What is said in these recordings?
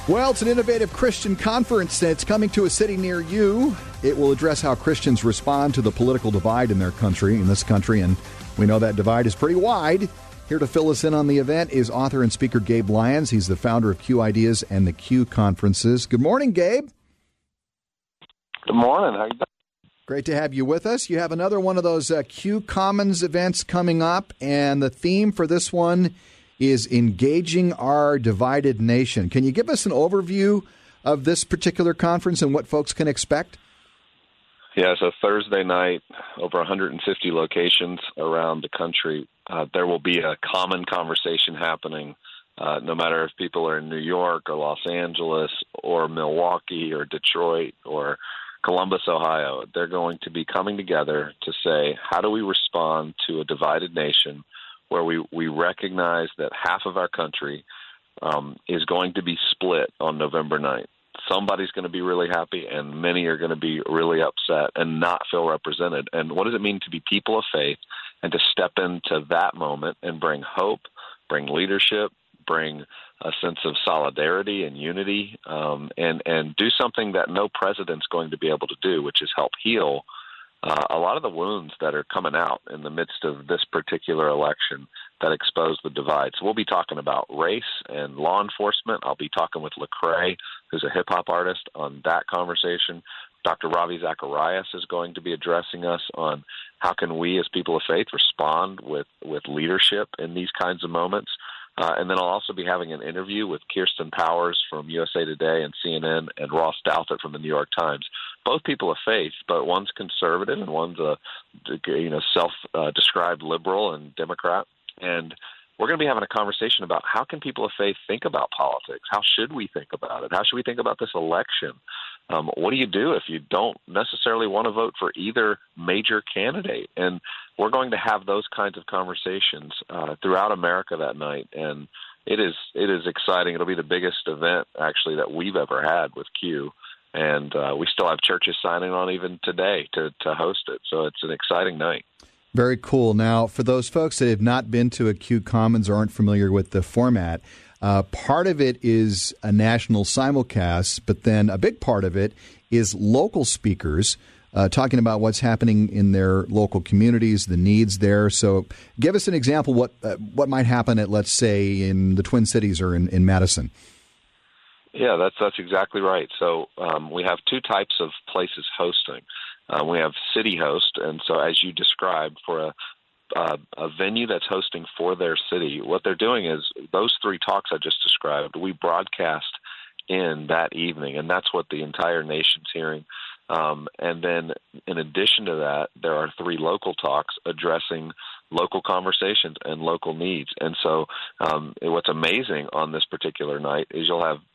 Well, it's an innovative Christian conference that's coming to a city near you. It will address how Christians respond to the political divide in this country, and we know that divide is pretty wide. Here to fill us in on the event is author and speaker Gabe Lyons. He's the founder of Q Ideas and the Q Conferences. Good morning, Gabe. Good morning. How you doing? Great to have you with us. You have another one of those Q Commons events coming up, and the theme for this one is Engaging Our Divided Nation. Can you give us an overview of this particular conference and what folks can expect? Yeah, so Thursday night, over 150 locations around the country. There will be a common conversation happening, no matter if people are in New York or Los Angeles or Milwaukee or Detroit or Columbus, Ohio. They're going to be coming together to say, how do we respond to a divided nation where we recognize that half of our country is going to be split on November 9th. Somebody's going to be really happy, and many are going to be really upset and not feel represented. And what does it mean to be people of faith and to step into that moment and bring hope, bring leadership, bring a sense of solidarity and unity, and do something that no president's going to be able to do, which is help heal a lot of the wounds that are coming out in the midst of this particular election that expose the divide. So we'll be talking about race and law enforcement. I'll be talking with Lecrae, who's a hip-hop artist, on that conversation. Dr. Ravi Zacharias is going to be addressing us on how can we as people of faith respond with leadership in these kinds of moments. And then I'll also be having an interview with Kirsten Powers from USA Today and CNN and Ross Douthat from the New York Times. Both people of faith, but one's conservative and one's a self-described liberal and Democrat. And we're going to be having a conversation about how can people of faith think about politics? How should we think about it? How should we think about this election? What do you do if you don't necessarily want to vote for either major candidate? And we're going to have those kinds of conversations throughout America that night. And it is exciting. It'll be the biggest event, actually, that we've ever had with Q. And we still have churches signing on even today to host it. So it's an exciting night. Very cool. Now, for those folks that have not been to a Q Commons or aren't familiar with the format, part of it is a national simulcast, but then a big part of it is local speakers talking about what's happening in their local communities, the needs there. So give us an example what might happen at, let's say, in the Twin Cities or in Madison. Yeah, that's exactly right. So we have two types of places hosting. We have city host, and so as you described, for a venue that's hosting for their city, what they're doing is those three talks I just described, we broadcast in that evening, and that's what the entire nation's hearing. And then in addition to that, there are three local talks addressing local conversations and local needs. And so what's amazing on this particular night is you'll have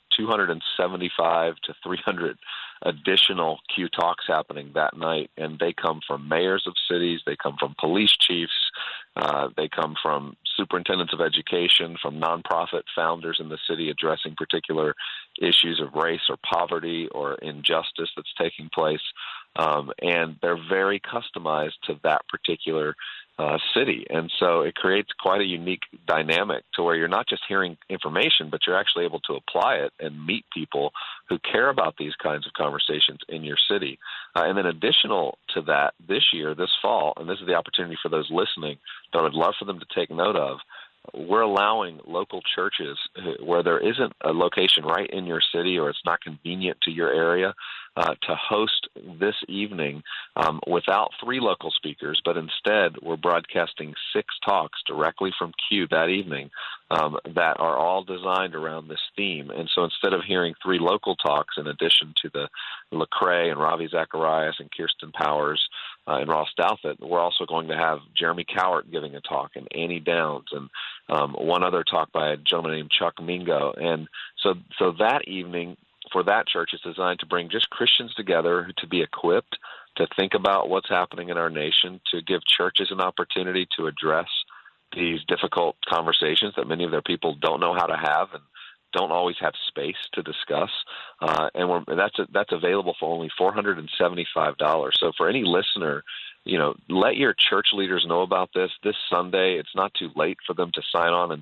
275 to 300 additional Q talks happening that night, and they come from mayors of cities, they come from police chiefs, they come from superintendents of education, from nonprofit founders in the city addressing particular issues of race or poverty or injustice that's taking place, and they're very customized to that particular city. And so it creates quite a unique dynamic to where you're not just hearing information, but you're actually able to apply it and meet people who care about these kinds of conversations in your city. And then additional to that, this year, this fall, and this is the opportunity for those listening that I would love for them to take note of, we're allowing local churches where there isn't a location right in your city or it's not convenient to your area to host this evening without three local speakers, but instead we're broadcasting 6 talks directly from Q that evening that are all designed around this theme. And so instead of hearing 3 local talks in addition to the Lecrae and Ravi Zacharias and Kirsten Powers and Ross Douthat, we're also going to have Jeremy Cowart giving a talk and Annie Downs and one other talk by a gentleman named Chuck Mingo. And so that evening for that church is designed to bring just Christians together to be equipped to think about what's happening in our nation, to give churches an opportunity to address these difficult conversations that many of their people don't know how to have and don't always have space to discuss. And that's available for only $475. So for any listener, let your church leaders know about this Sunday. It's not too late for them to sign on and just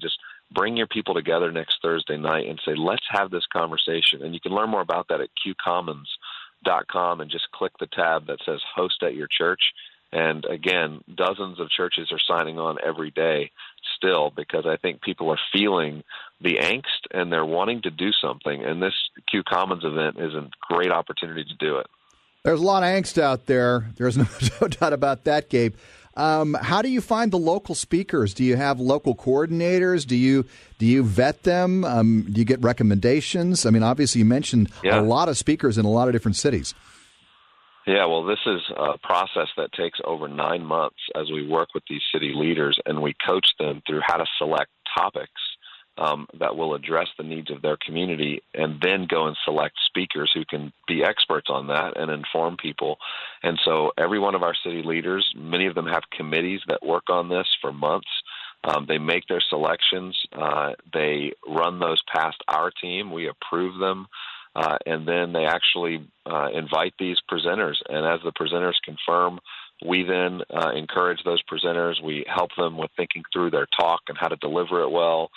bring your people together next Thursday night and say, let's have this conversation. And you can learn more about that at qcommons.com and just click the tab that says host at your church. And again, dozens of churches are signing on every day still, because I think people are feeling the angst and they're wanting to do something. And this Q Commons event is a great opportunity to do it. There's a lot of angst out there. There's no doubt about that, Gabe. How do you find the local speakers? Do you have local coordinators? Do you vet them? Do you get recommendations? I mean, obviously you mentioned a lot of speakers in a lot of different cities. Yeah, well, this is a process that takes over 9 months as we work with these city leaders, and we coach them through how to select topics that will address the needs of their community, and then go and select speakers who can be experts on that and inform people. And so every one of our city leaders, many of them have committees that work on this for months. They make their selections. They run those past our team. We approve them. And then they actually invite these presenters. And as the presenters confirm, we then encourage those presenters. We help them with thinking through their talk and how to deliver it well.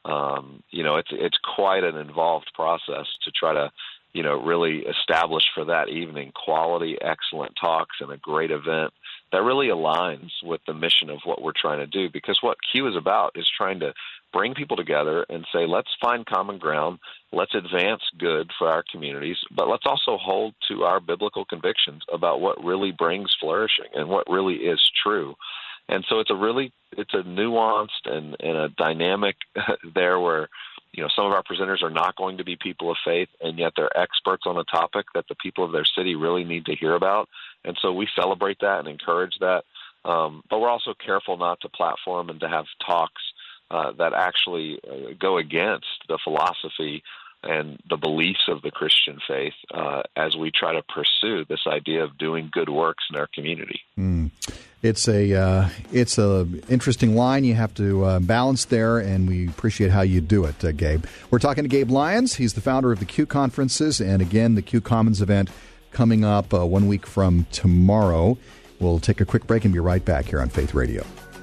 It's quite an involved process to try to, really establish for that evening quality, excellent talks and a great event that really aligns with the mission of what we're trying to do. Because what Q is about is trying to bring people together and say, let's find common ground, let's advance good for our communities, but let's also hold to our biblical convictions about what really brings flourishing and what really is true. And so it's a nuanced and a dynamic there where, some of our presenters are not going to be people of faith, and yet they're experts on a topic that the people of their city really need to hear about. And so we celebrate that and encourage that. But we're also careful not to platform and to have talks that actually go against the philosophy and the beliefs of the Christian faith as we try to pursue this idea of doing good works in our community. It's a interesting line you have to balance there, and we appreciate how you do it, Gabe. We're talking to Gabe Lyons. He's the founder of the Q Conferences, and again, the Q Commons event coming up 1 week from tomorrow. We'll take a quick break and be right back here on Faith Radio.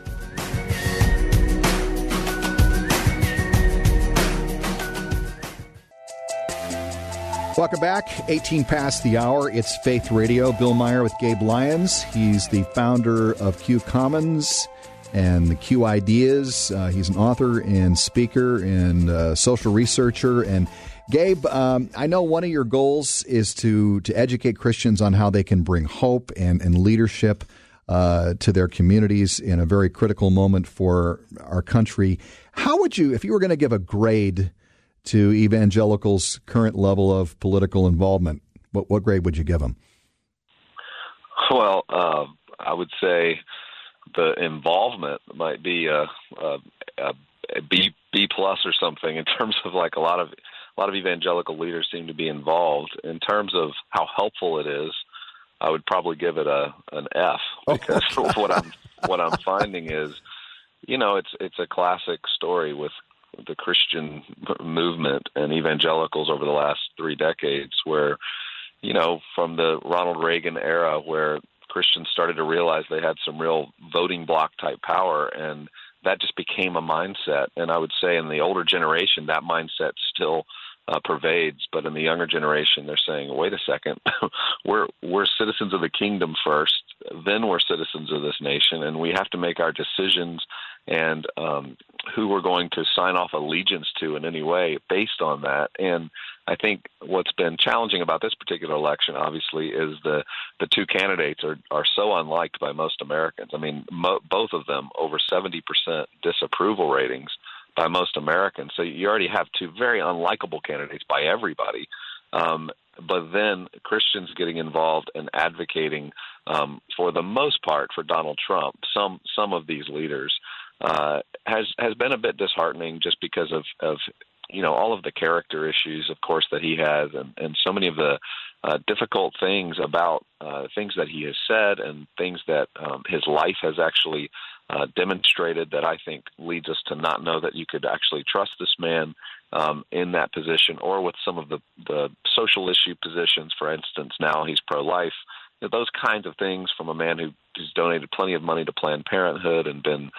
Welcome back. 18 past the hour. It's Faith Radio. Bill Meyer with Gabe Lyons. He's the founder of Q Commons and the Q Ideas. He's an author and speaker and social researcher. And Gabe, I know one of your goals is to educate Christians on how they can bring hope and leadership to their communities in a very critical moment for our country. How would you, if you were going to give a grade to evangelicals' current level of political involvement, what grade would you give them? Well, I would say the involvement might be a B plus or something, in terms of like a lot of evangelical leaders seem to be involved. In terms of how helpful it is, I would probably give it an F, because what I'm finding is, it's a classic story with the Christian movement and evangelicals over the last 3 decades, where, from the Ronald Reagan era, where Christians started to realize they had some real voting bloc type power, and that just became a mindset. And I would say in the older generation, that mindset still pervades, but in the younger generation, they're saying, wait a second, we're citizens of the kingdom first, then we're citizens of this nation, and we have to make our decisions and who we're going to sign off allegiance to in any way based on that. And I think what's been challenging about this particular election, obviously, is the two candidates are so unliked by most Americans. I mean, both of them over 70% disapproval ratings by most Americans. So you already have two very unlikable candidates by everybody. But then Christians getting involved and advocating, for the most part, for Donald Trump, some of these leaders, has been a bit disheartening, just because of all of the character issues, of course, that he has, and so many of the difficult things about things that he has said and things that his life has actually demonstrated, that I think leads us to not know that you could actually trust this man in that position, or with some of the social issue positions. For instance, now he's pro-life. Those kinds of things from a man who's donated plenty of money to Planned Parenthood and been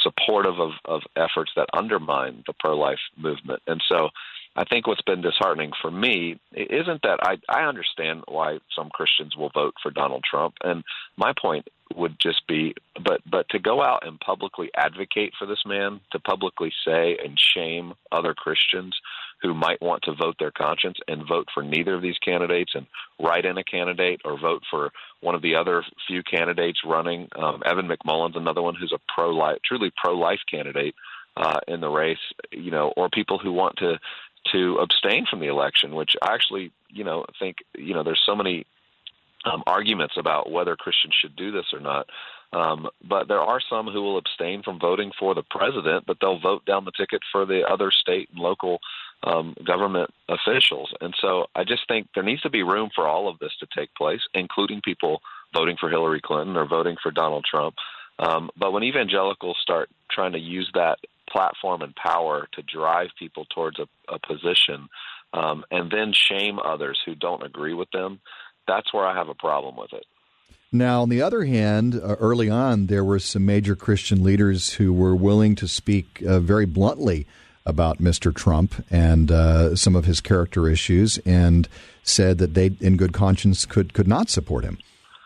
supportive of efforts that undermine the pro-life movement. And so I think what's been disheartening for me isn't that I understand why some Christians will vote for Donald Trump. And my point would just be, but to go out and publicly advocate for this man, to publicly say and shame other Christians who might want to vote their conscience and vote for neither of these candidates and write in a candidate or vote for one of the other few candidates running. Evan McMullen's another one who's a truly pro-life candidate in the race, or people who want to abstain from the election, which I actually, think, there's so many arguments about whether Christians should do this or not. But there are some who will abstain from voting for the president, but they'll vote down the ticket for the other state and local government officials. And so I just think there needs to be room for all of this to take place, including people voting for Hillary Clinton or voting for Donald Trump. But when evangelicals start trying to use that platform and power to drive people towards a position and then shame others who don't agree with them, that's where I have a problem with it. Now, on the other hand, early on, there were some major Christian leaders who were willing to speak very bluntly about Mr. Trump and some of his character issues, and said that they, in good conscience, could not support him.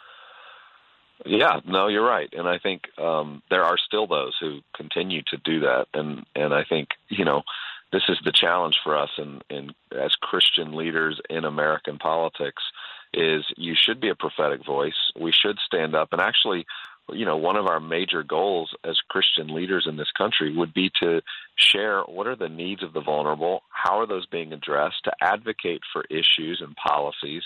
Yeah, no, you're right. And I think there are still those who continue to do that. And I think, this is the challenge for us as Christian leaders in American politics is you should be a prophetic voice. We should stand up. And actually, one of our major goals as Christian leaders in this country would be to share what are the needs of the vulnerable, how are those being addressed, to advocate for issues and policies.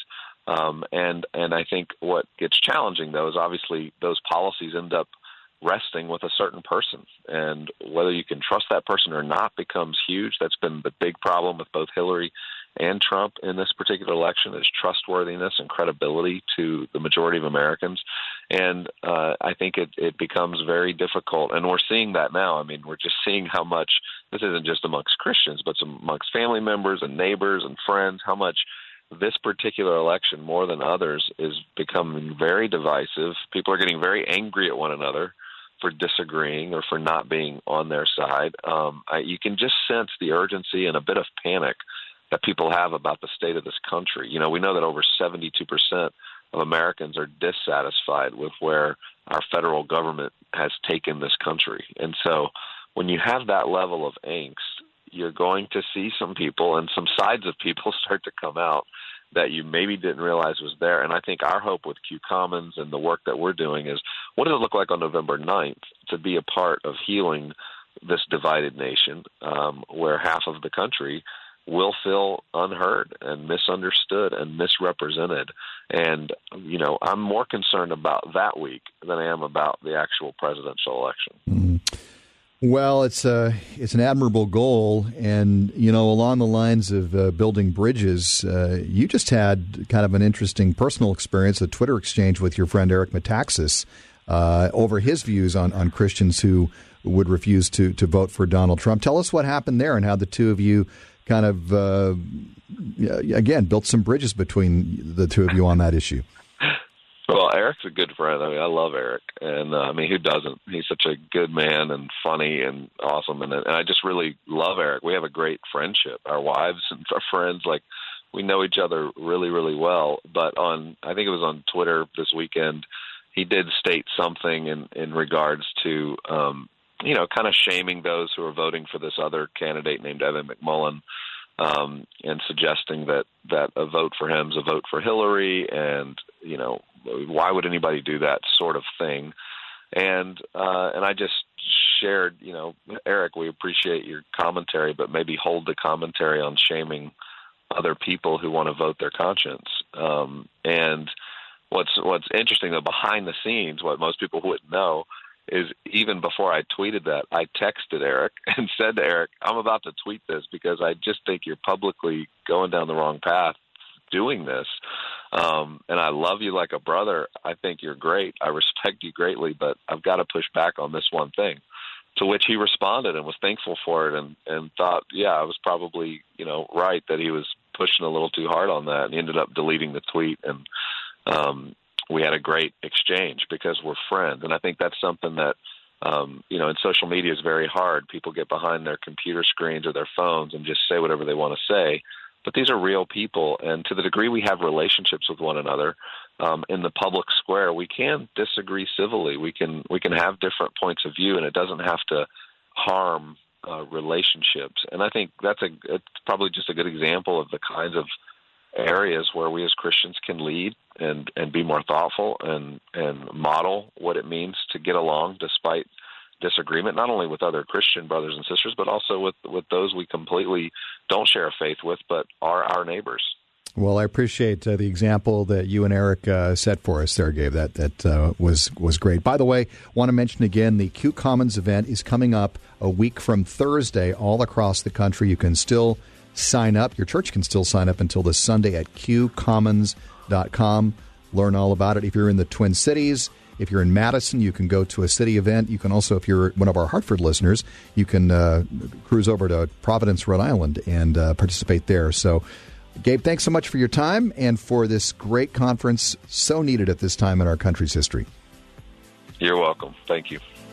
And I think what gets challenging, though, is obviously those policies end up resting with a certain person. And whether you can trust that person or not becomes huge. That's been the big problem with both Hillary and Trump in this particular election, is trustworthiness and credibility to the majority of Americans. And I think it becomes very difficult. And we're seeing that now. I mean, we're just seeing how much, this isn't just amongst Christians, but amongst family members and neighbors and friends, how much this particular election, more than others, is becoming very divisive. People are getting very angry at one another for disagreeing or for not being on their side. You can just sense the urgency and a bit of panic that people have about the state of this country. We know that over 72% of Americans are dissatisfied with where our federal government has taken this country. And so when you have that level of angst, you're going to see some people and some sides of people start to come out that you maybe didn't realize was there. And I think our hope with Q Commons and the work that we're doing is, what does it look like on November 9th to be a part of healing this divided nation where half of the country will feel unheard and misunderstood and misrepresented. And, I'm more concerned about that week than I am about the actual presidential election. Mm-hmm. Well, it's an admirable goal. And, along the lines of building bridges, you just had kind of an interesting personal experience, a Twitter exchange with your friend Eric Metaxas over his views on Christians who would refuse to vote for Donald Trump. Tell us what happened there and how the two of you kind of, again, built some bridges between the two of you on that issue. Well, Eric's a good friend. I mean, I love Eric. And, who doesn't? He's such a good man and funny and awesome. And I just really love Eric. We have a great friendship. Our wives and our friends, we know each other really, really well. But I think it was on Twitter this weekend, he did state something in regards to, kind of shaming those who are voting for this other candidate named Evan McMullen, and suggesting that a vote for him is a vote for Hillary, and why would anybody do that sort of thing? And I just shared, Eric, we appreciate your commentary, but maybe hold the commentary on shaming other people who want to vote their conscience. And what's interesting, though, behind the scenes, what most people wouldn't know, is even before I tweeted that, I texted Eric and said to Eric, I'm about to tweet this because I just think you're publicly going down the wrong path doing this. And I love you like a brother. I think you're great. I respect you greatly, but I've got to push back on this one thing. To which he responded and was thankful for it and thought, yeah, I was probably, right, that he was pushing a little too hard on that. And he ended up deleting the tweet. And we had a great exchange because we're friends. And I think that's something that And social media is very hard. People get behind their computer screens or their phones and just say whatever they want to say. But these are real people, and to the degree we have relationships with one another in the public square, we can disagree civilly. We can have different points of view, and it doesn't have to harm relationships. And I think it's probably just a good example of the kinds of areas where we as Christians can lead and be more thoughtful and model what it means to get along despite disagreement, not only with other Christian brothers and sisters, but also with those we completely don't share a faith with, but are our neighbors. Well, I appreciate the example that you and Eric set for us there, Gabe. That was great. By the way, want to mention again, the Q Commons event is coming up a week from Thursday all across the country. You can still sign up. Your church can still sign up until this Sunday at qcommons.com. Learn all about it. If you're in the Twin Cities, if you're in Madison, you can go to a city event. You can also, if you're one of our Hartford listeners, you can cruise over to Providence, Rhode Island, and participate there. So, Gabe, thanks so much for your time and for this great conference, so needed at this time in our country's history. You're welcome. Thank you.